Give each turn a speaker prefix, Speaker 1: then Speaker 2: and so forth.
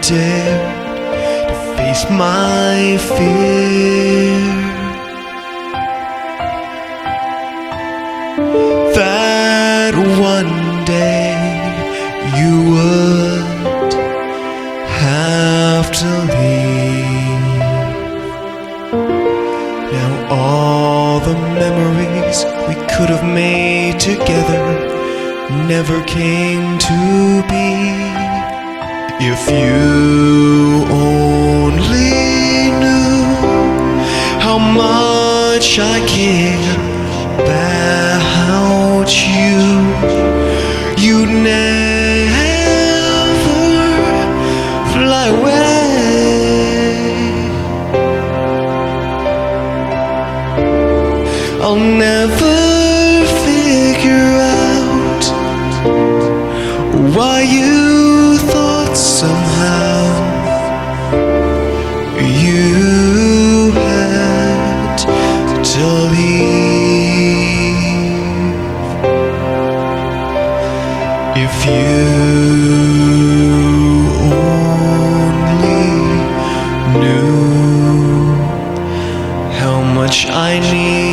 Speaker 1: dared to face my fear, that one day you would have to leave. Now all the memories we could have made together never came to be. If you only knew how much I care about you, you'd never fly away. I'll never figure out why you thought somehow you had to leave. If you only knew how much I need